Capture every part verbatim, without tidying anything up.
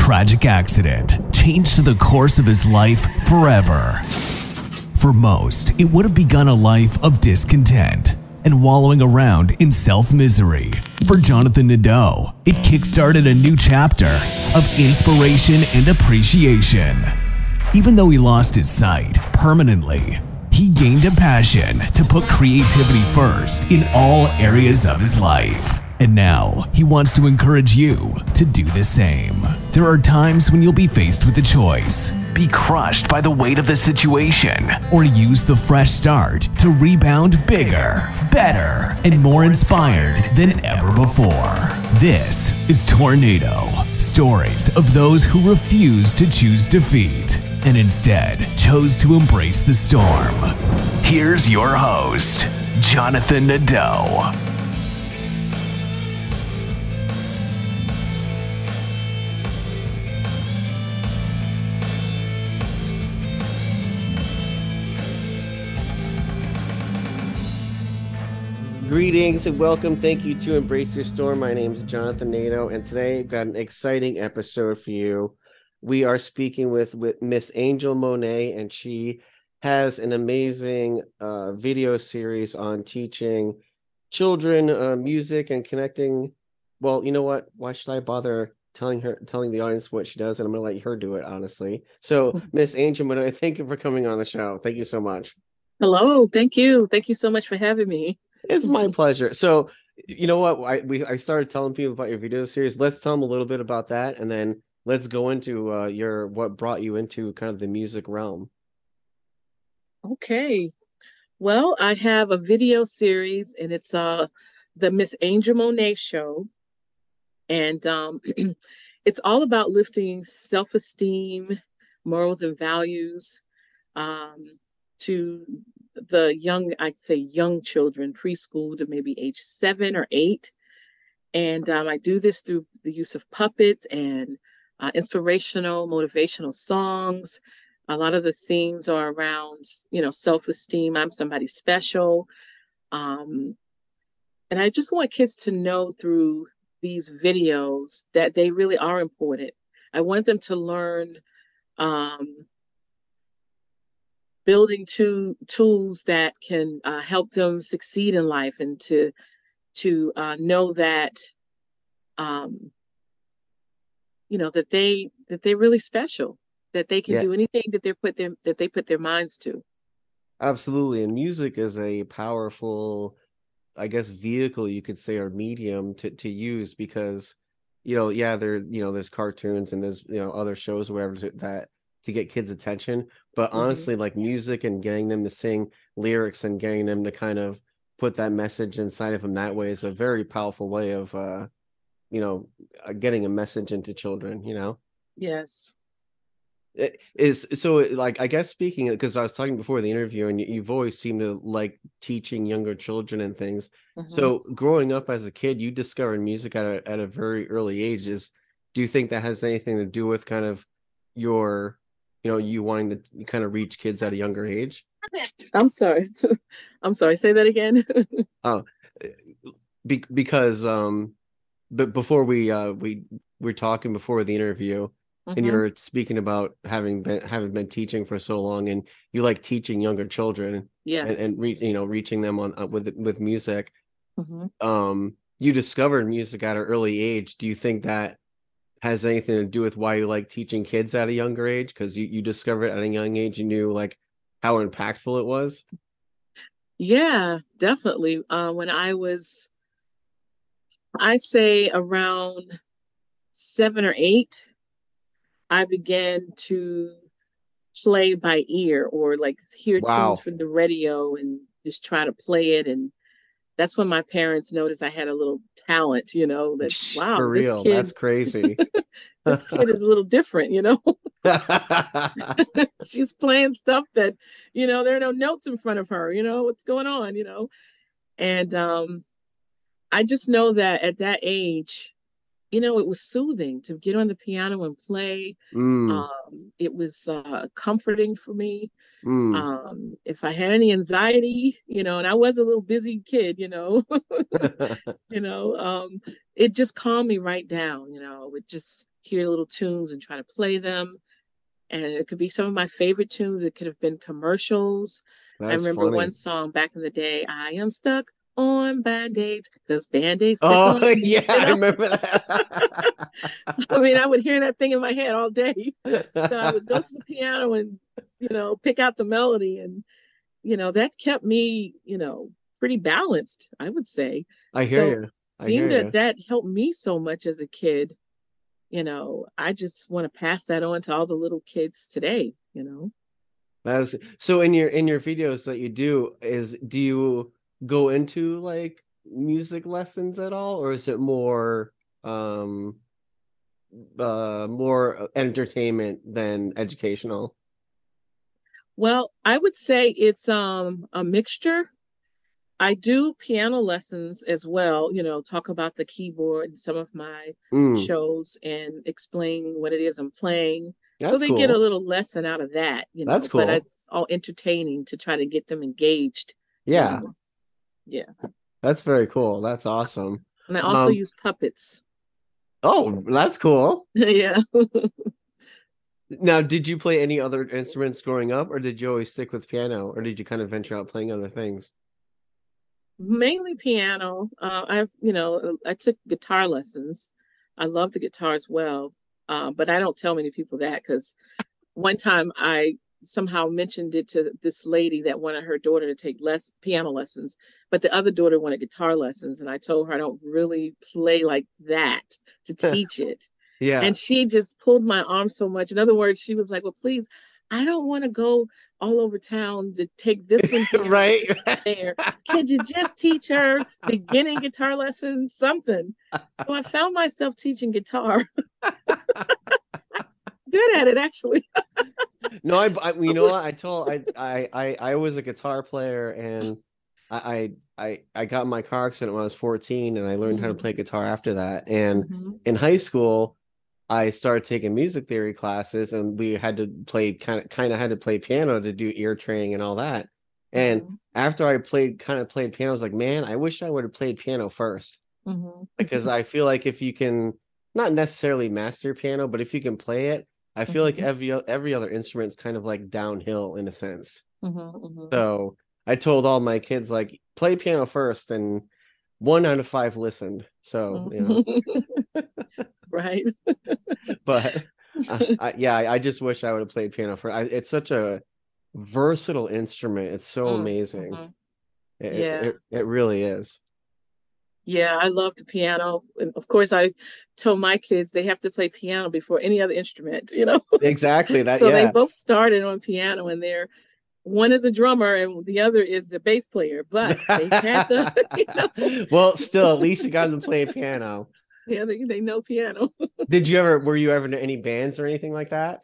tragic accident changed the course of his life forever. For most, it would have begun a life of discontent and wallowing around in self-misery. For Jonathan Nadeau, it kickstarted a new chapter of inspiration and appreciation. Even though he lost his sight permanently, he gained a passion to put creativity first in all areas of his life. And now, he wants to encourage you to do the same. There are times when you'll be faced with a choice. Be crushed by the weight of the situation, or use the fresh start to rebound bigger, better, and more inspired than ever before. This is Tornado, stories of those who refuse to choose defeat and instead chose to embrace the storm. Here's your host, Jonathan Nadeau. Greetings and welcome. Thank you to Embrace Your Storm. My name is Jonathan Nadeau, and today I've got an exciting episode for you. We are speaking with, with Miss Angel Monet, and she has an amazing uh, video series on teaching children uh, music and connecting. Well, you know what? Why should I bother telling her, telling the audience what she does? And I'm going to let her do it, honestly. So, Miss Angel Monet, thank you for coming on the show. Thank you so much. Hello. Thank you. Thank you so much for having me. It's my pleasure. So, you know what? I we I started telling people about your video series. Let's tell them a little bit about that, and then let's go into uh, your what brought you into kind of the music realm. Okay. Well, I have a video series, and it's uh the Miss Angel Monet Show, and um, it's all about lifting self-esteem, morals, and values um, to the young, I'd say young children, preschool to maybe age seven or eight. And um, I do this through the use of puppets and uh, inspirational, motivational songs. A lot of the themes are around, you know, self-esteem. I'm somebody special. Um, and I just want kids to know through these videos that they really are important. I want them to learn um, building two tools that can uh, help them succeed in life, and to to uh, know that um, you know that they that they're really special, that they can Yeah. do anything that they put their that they put their minds to. Absolutely, and music is a powerful, I guess, vehicle you could say, or medium to to use, because you know, yeah, there you know, there's cartoons and there's you know other shows or whatever to, that. to get kids' attention, but honestly, mm-hmm. like music and getting them to sing lyrics and getting them to kind of put that message inside of them that way is a very powerful way of, uh, you know, getting a message into children, you know? Yes. It is so like, I guess speaking, because I was talking before the interview and you've always seemed to like teaching younger children and things. Mm-hmm. So growing up as a kid, you discovered music at a, at a very early age. Is, do you think that has anything to do with kind of your, you know, you wanting to kind of reach kids at a younger age? I'm sorry. I'm sorry. Say that again. Oh, be, because um, but before we uh we we're talking before the interview, mm-hmm. and you're speaking about having been having been teaching for so long, and you like teaching younger children, yes, and, and re, you know reaching them on uh, with with music. Mm-hmm. Um, you discovered music at an early age. Do you think that has anything to do with why you like teaching kids at a younger age? Because you, you discovered at a young age, you knew like how impactful it was. Yeah, definitely. Uh, when I was, I'd say around seven or eight, I began to play by ear, or like hear Wow. tunes from the radio and just try to play it. And that's when my parents noticed I had a little talent, you know, that, wow, for real, this kid, that's crazy. This kid is a little different, you know. She's playing stuff that, you know, there are no notes in front of her, you know, what's going on, you know. And um, I just know that at that age, you know, it was soothing to get on the piano and play. Mm. Um, it was uh, comforting for me. Mm. Um, if I had any anxiety, you know, and I was a little busy kid, you know, you know, um, it just calmed me right down. You know, it just hear little tunes and try to play them. And it could be some of my favorite tunes. It could have been commercials. I That's remember funny. one song back in the day, I am stuck on Band-Aids because Band-Aids stick Oh, on. yeah, You I know? remember that. I mean, I would hear that thing in my head all day. So I would go to the piano and, you know, pick out the melody. And, you know, that kept me, you know, pretty balanced, I would say. I hear So you. I being hear that you. that helped me so much as a kid, you know, I just want to pass that on to all the little kids today, you know. That's so in your in your videos that you do, is do you go into like music lessons at all, or is it more um uh more entertainment than educational? Well, I would say it's um a mixture. I do piano lessons as well, you know, talk about the keyboard in some of my Mm, shows and explain what it is I'm playing. So that's they get a cool. little lesson out of that, you That's know, but cool. it's all entertaining to try to get them engaged, you Yeah, know. Yeah. that's very cool. That's awesome. And I also Um, use puppets. oh, that's cool. Yeah. Now, did you play any other instruments growing up, or did you always stick with piano, or did you kind of venture out playing other things? Mainly piano. Uh, I've, you know, I took guitar lessons. I love the guitar as well. Uh, but I don't tell many people that because one time I somehow mentioned it to this lady that wanted her daughter to take less piano lessons, but the other daughter wanted guitar lessons. And I told her I don't really play like that to teach it. Yeah. And she just pulled my arm so much. In other words, she was like, well, please, I don't want to go all over town to take this one here and Right. there. Could you just teach her beginning guitar lessons, something? So I found myself teaching guitar. Good at it, actually. No, I, I you know what I told I I I I was a guitar player, and I I I got in my car accident when I was fourteen, and I learned how to play guitar after that. And Mm-hmm. in high school, I started taking music theory classes, and we had to play kind of kind of had to play piano to do ear training and all that. And Mm-hmm. after I played kind of played piano, I was like, man, I wish I would have played piano first, because Mm-hmm. I feel like if you can not necessarily master piano, but if you can play it, I feel like Mm-hmm. every every other instrument's kind of like downhill in a sense. Mm-hmm. So I told all my kids, like, play piano first, and one out of five listened. So, you know, Mm-hmm. Right. but uh, I, yeah, I, I just wish I would have played piano first. I, it's such a versatile instrument. It's so amazing. Mm-hmm. It, Yeah. it it really is. Yeah, I love the piano. And of course, I told my kids they have to play piano before any other instrument, you know? Exactly that. So they Yeah. both started on piano and they're one is a drummer and the other is a bass player, but they've had the, you know, Well, still, at least you got them to play piano. yeah, they, they know piano. Did you ever, were you ever in any bands or anything like that?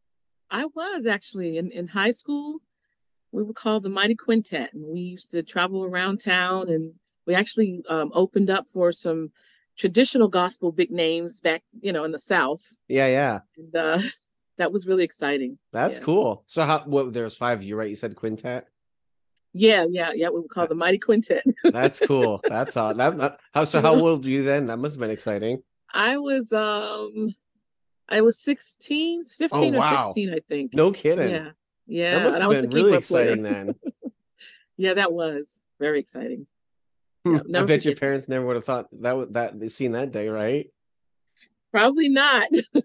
I was actually in, in high school. We were called the Mighty Quintet, and we used to travel around town. And we actually um, opened up for some traditional gospel big names back, you know, in the South. Yeah, yeah. And uh, that was really exciting. That's Yeah. cool. So how, what, there's five of you, right? You said quintet? Yeah, yeah, yeah. We were called That, the Mighty Quintet. that's cool. That's all. That, that, how, so You how know, old were you then? That must have been exciting. I was um I was sixteen, Oh, fifteen or wow. sixteen, I think. No kidding. Yeah. That Yeah. must And I have was the been really keyboard player. exciting then. Yeah, that was very exciting. Hmm. Yeah, I never bet your forget that. parents never would have thought that would that they seen that day, right? Probably not.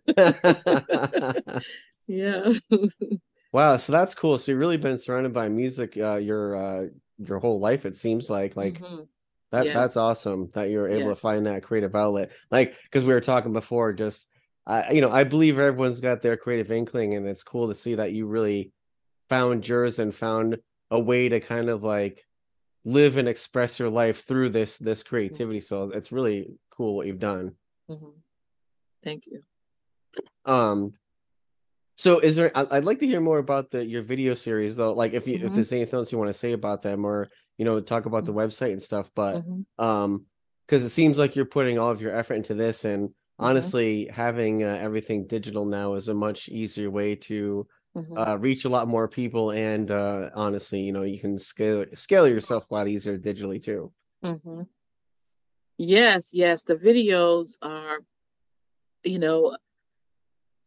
Yeah. Wow, so that's cool. So you've really been surrounded by music uh your uh your whole life, it seems like. Like Hmm. that that's Yes. awesome that you're able to Yes. find that creative outlet. Like, because we were talking before, just I you know, I believe everyone's got their creative inkling, and it's cool to see that you really found yours and found a way to kind of like live and express your life through this this creativity. So it's really cool what you've done. Hmm. Thank you. Um So is there I- I'd like to hear more about the your video series though. Like if you if Hmm. there's anything else you want to say about them, or you know, talk about the website and stuff, but Hmm. um because it seems like you're putting all of your effort into this, and Hmm. honestly having uh, everything digital now is a much easier way to Hmm. uh reach a lot more people, and uh honestly, you know, you can scale scale yourself a lot easier digitally too. Hmm. Yes, yes. The videos are, you know,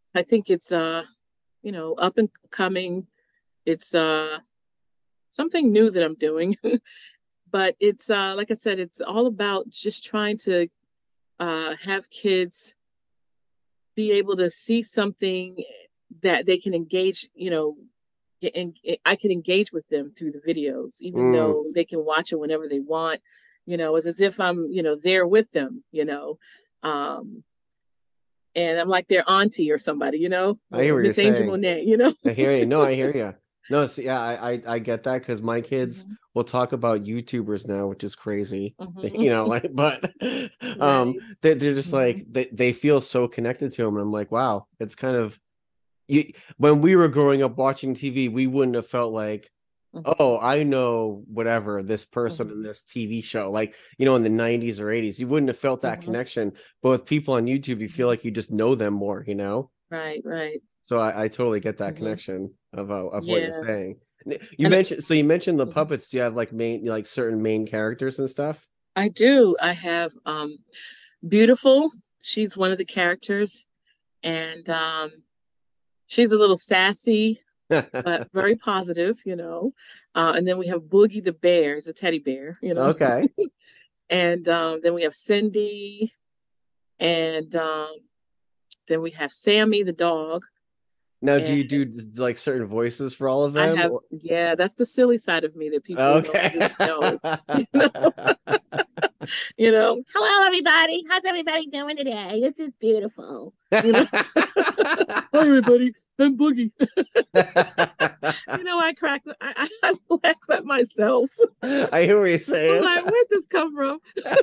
I think it's uh, you know, up and coming. It's uh something new that I'm doing. But it's uh like I said, it's all about just trying to uh have kids be able to see something that they can engage, you know, and I can engage with them through the videos, even Mm. though they can watch it whenever they want. You know, it's as if I'm, you know, there with them, you know. Um, and I'm like their auntie or somebody, you know, I hear what you're Miss Angel saying. Monet, you know. I hear you. No, I hear you. No, it's yeah, I I, I get that because my kids Mhm, will talk about YouTubers now, which is crazy. You mhm. know, like, but um, Right. they they're just like Mhm, they they feel so connected to them. And I'm like, wow, it's kind of you. When we were growing up watching T V, we wouldn't have felt like, mhm, oh, I know whatever this person in mhm, this T V show, like you know, in the nineties or eighties, you wouldn't have felt that mhm, connection. But with people on YouTube, you feel mhm. like you just know them more. You know. Right, right. So I, I totally get that Mhm. connection of uh, of what you're Yeah. saying. You And mentioned so you mentioned the mhm, puppets. Do you have like main like certain main characters and stuff? I do. I have um Beautiful. She's one of the characters, and um she's a little sassy but very positive, you know. Uh, and then we have Boogie the bear, is a teddy bear, you know. Okay. And um, then we have Cindy, and um, then we have Sammy the dog. Now, do And you do like certain voices for all of I them? have, Or- yeah, that's the silly side of me that people don't Okay. really know. You know, you know, hello everybody. How's everybody doing today? This is beautiful. You know, hi everybody. I'm Boogie. You know, I crack, I, I, I laugh at myself. I hear what you're I'm saying. like, where'd this come from?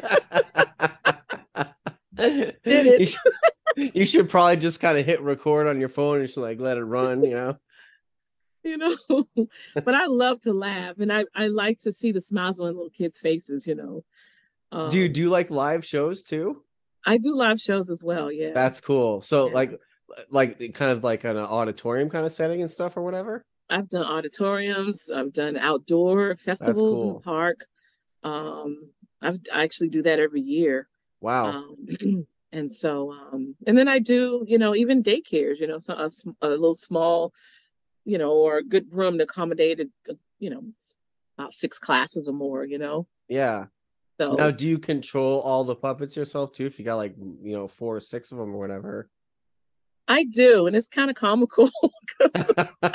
Did You it. should, you should probably just kind of hit record on your phone and just like let it run, you know? You know. But I love to laugh, and I I like to see the smiles on little kids' faces. You know, Do you um, do like live shows too? I do live shows as well. Yeah, That's cool. So yeah. like like kind of like an auditorium kind of setting and stuff or whatever. I've done auditoriums. I've done outdoor That's festivals in the cool. park. Um, I've, I actually do that every year. Wow. Um, and so, um, and then I do, you know, even daycares. You know, so a, a little small, you know, or a good room to accommodate, a, you know, about six classes or more. You know, Yeah. Now, so do you control all the puppets yourself too? If you got like, you know, four or six of them or whatever. I do, and it's kind of comical because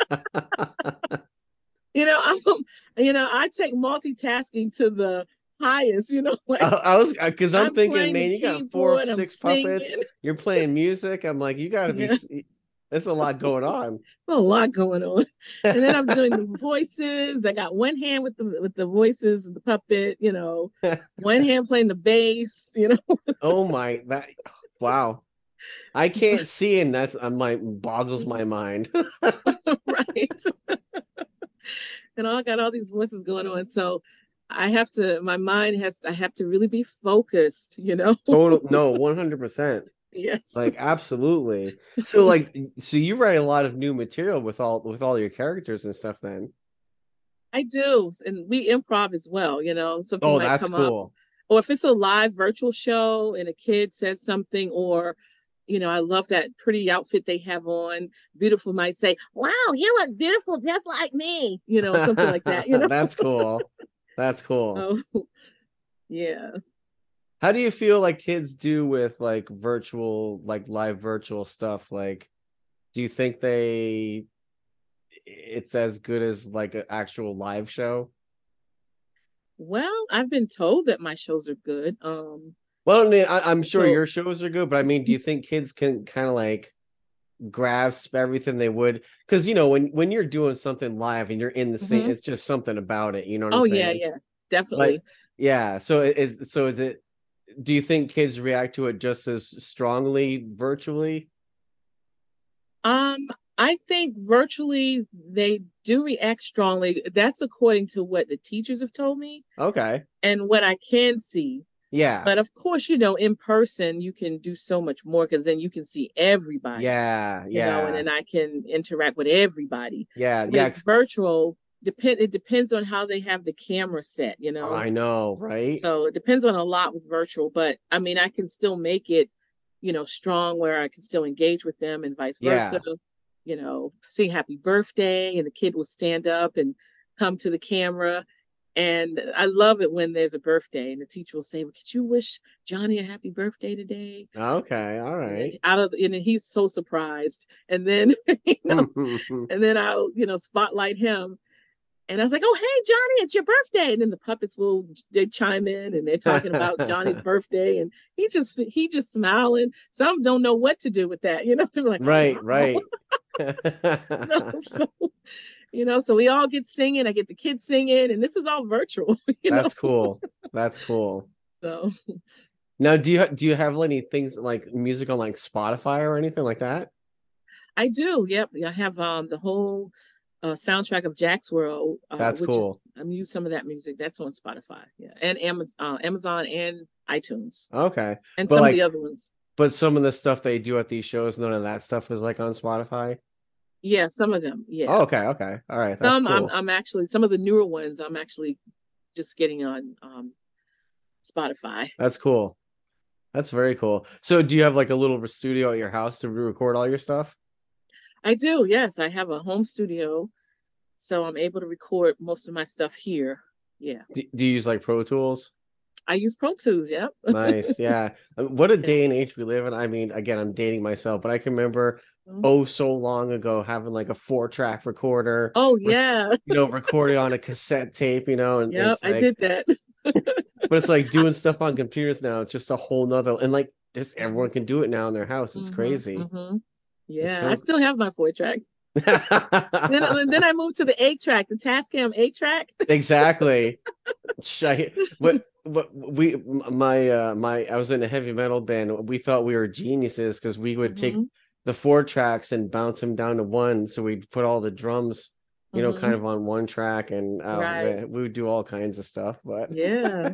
you know I'm, you know, I take multitasking to the highest. You know, I, like I was because I'm I'm thinking, playing the man, you got four, keyboard, I'm six puppets. singing. You're playing music. I'm like, you got to be. Yeah, There's a lot going on. a lot going on. And then I'm doing the voices. I got one hand with the with the voices of the puppet. You know, one hand playing the bass. You know, Oh my, that wow. I can't see, and that's I'm like boggles my mind. right? And I got all these voices going on, so I have to. My mind has. I have to really be focused. You know. Total, no, one hundred percent. Yes. Like absolutely. So like so you write a lot of new material with all with all your characters and stuff then. I do. And we improv as well, you know, something Oh, might that's come up. cool. Or if it's a live virtual show and a kid says something, or, you know, I love that pretty outfit they have on. Beautiful might say, wow, you look beautiful just like me, you know, something like that, you know. That's cool. That's cool. Oh, yeah. How do you feel like kids do with like virtual like live virtual stuff? Like do you think they it's as good as like an actual live show? Well, I've been told that my shows are good. Um, Well, I mean, I, I'm sure so your shows are good, but I mean, do you think kids can kind of like grasp everything they would? Because you know, when when you're doing something live and you're in the scene, mhm. it's just something about it. You know what I'm Oh yeah, saying? yeah, But definitely. yeah, so it is. So is it? Do you think kids react to it just as strongly virtually? Um, I think virtually they do react strongly. That's according to what the teachers have told me Okay. and what I can see. Yeah. But of course, you know, in person, you can do so much more because then you can see everybody, Yeah. you know, and Yeah. then I can interact with everybody. Yeah. Yeah. With virtual, depend it depends on how they have the camera set, you know. I know, right? So it depends on a lot with virtual, but I mean, I can still make it you know, strong where I can still engage with them and vice versa. Yeah. You know, sing happy birthday and the kid will stand up and come to the camera. And I love it when there's a birthday and the teacher will say, well, could you wish Johnny a happy birthday today? Okay. All right. And out of and he's so surprised. And then, you know, and then I'll, you know, spotlight him. And I was like, oh, hey, Johnny, it's your birthday. And then the puppets will they chime in and they're talking about Johnny's birthday. And he just he just smiling. Some don't know what to do with that. You know, they're like, right, oh. right. no, so, you know, so we all get singing. I get the kids singing, and this is all virtual. You That's know? cool. That's cool. So now, do you do you have any things like music on like Spotify or anything like that? I do. Yep, I have um the whole uh, soundtrack of Jack's World. Uh, That's which cool. Is, I use some of that music. That's on Spotify. Yeah, and Amazon, uh, Amazon and iTunes. Okay, and but some like, of the other ones. But some of the stuff they do at these shows, none of that stuff is like on Spotify. Yeah, some of them. Yeah. Oh, okay. Okay. All right. That's some cool. I'm I'm actually some of the newer ones I'm actually just getting on um Spotify. That's cool. That's very cool. So do you have like a little studio at your house to record all your stuff? I do. Yes, I have a home studio, so I'm able to record most of my stuff here. Yeah. Do, do you use like Pro Tools? I use Pro Tools. Yep. Nice. Yeah. What a day Yes. and age we live in. I mean, again, I'm dating myself, but I can remember Mhm. oh so long ago having like a four track recorder. Oh re- yeah. You know, recording on a cassette tape. You know, and Yep, it's I like, did that. but it's like doing stuff on computers now. It's just a whole nother, and like just everyone can do it now in their house. It's Mhm, crazy. mhm. Yeah, so- I still have my four track. Then, then I moved to the eight track, the Tascam eight track. Exactly. Shite. What what we my uh my I was in a heavy metal band. We thought we were geniuses because we would take Mhm, the four tracks and bounce them down to one. So we'd put all the drums, you know, mhm. kind of on one track, and uh, Right. man, we would do all kinds of stuff. But Yeah.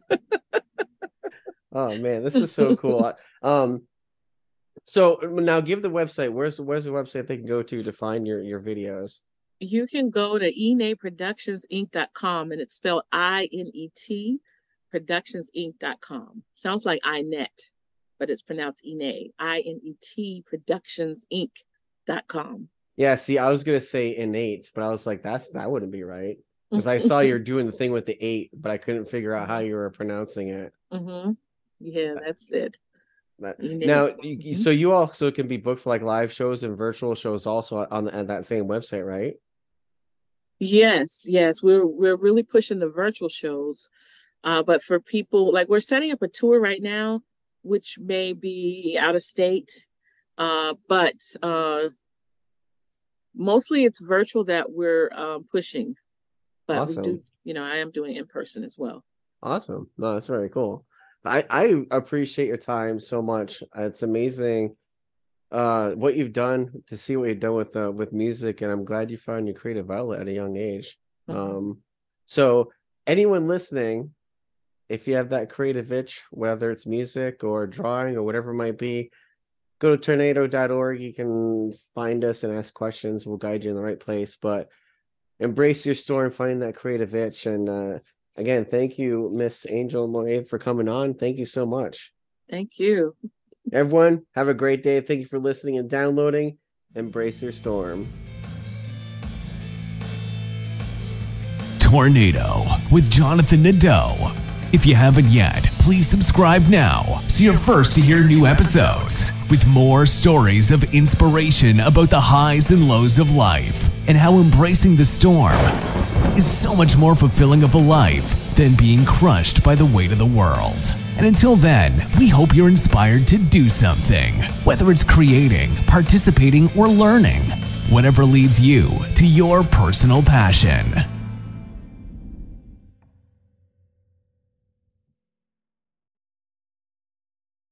oh man, this is so cool. Um, so now give the website. Where's where's the website they can go to to find your your videos? You can go to I N E productions inc dot com and it's spelled I N E T productions inc dot com. Sounds like iNet, but it's pronounced I N E, I N E T productions inc dot com. Yeah, see, I was gonna say innate, but I was like, that's that wouldn't be right. Because I saw you're doing the thing with the eight, but I couldn't figure out how you were pronouncing it. Mm-hmm. Yeah, that's it. That- Innate. Now, you, you- Mhm. so you also can be booked for like live shows and virtual shows also on, on that same website, right? Yes, yes, we're we're really pushing the virtual shows. Uh, but for people like we're setting up a tour right now, which may be out of state. Uh, but uh, mostly it's virtual that we're um, pushing. But Awesome. we do, you know, I am doing in person as well. Awesome. No, that's very cool. I, I appreciate your time so much. It's amazing uh, what you've done to see what you've done with uh, with music, and I'm glad you found your creative outlet at a young age. Mhm. Um, so anyone listening, if you have that creative itch, whether it's music or drawing or whatever it might be, go to tornado dot org. You can find us and ask questions. We'll guide you in the right place. But embrace your storm, find that creative itch. And uh, again, thank you, Miss Angel Monet, for coming on. Thank you so much. Thank you. Everyone, have a great day. Thank you for listening and downloading. Embrace your storm. Tornado with Jonathan Nadeau. If you haven't yet, please subscribe now so you're first to hear new episodes with more stories of inspiration about the highs and lows of life and how embracing the storm is so much more fulfilling of a life than being crushed by the weight of the world. And until then, we hope you're inspired to do something, whether it's creating, participating, or learning, whatever leads you to your personal passion.